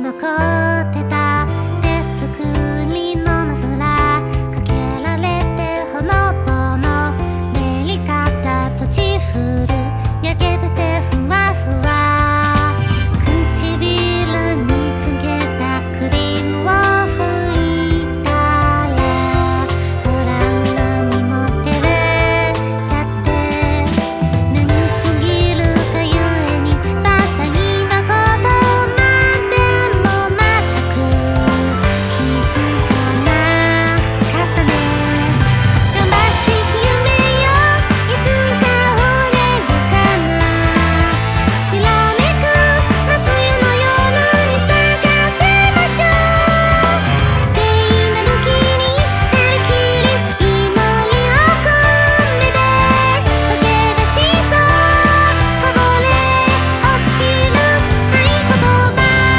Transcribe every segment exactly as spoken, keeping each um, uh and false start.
残ってた手作りのマフラーかけられてほのぼのデリカタポチフル焼けててふわふわ唇につけたクリームを拭いたらほら何も照れちゃって眠すぎるがゆえに些細なことなんても全く気づかなかったね頑張し夢よいつか折れるかなきらめく真冬の夜に咲かせましょう聖なる木に二人きり祈りを込めて溶け出しそうこぼれ落ちる合言葉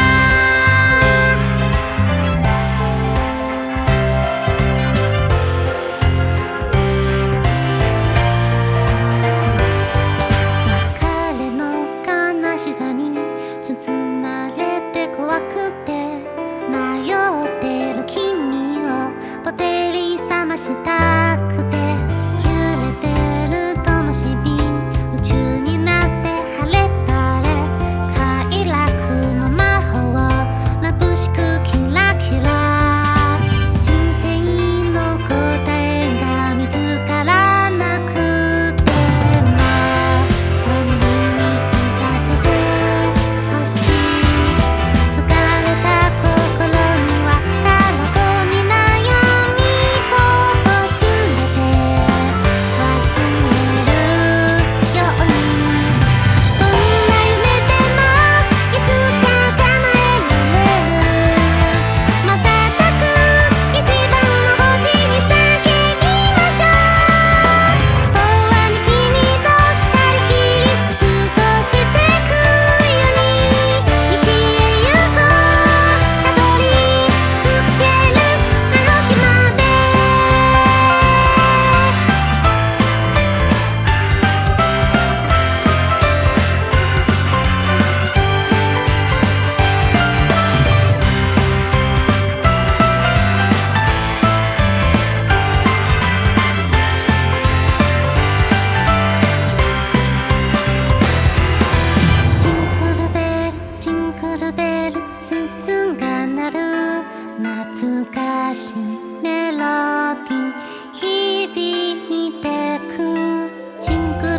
別れの悲しさに包まれて怖くて迷ってる君をぽてり覚ましたくて揺れてる灯火夢中になって晴れ晴れ快楽の魔法眩しくキラキラ人生の答えが見つからなくてもためにさせてほしい疲れた心には空っぽに悩み事すべて忘れるようにどんな夢でもいつか叶えられる瞬く一番の星に叫びましょう永遠に君と二人きり過ごしてくように道へ行こうたどり着けるあの日までジングルベルジングルベル鈴が鳴る懐かしいメロディー響いてくジングル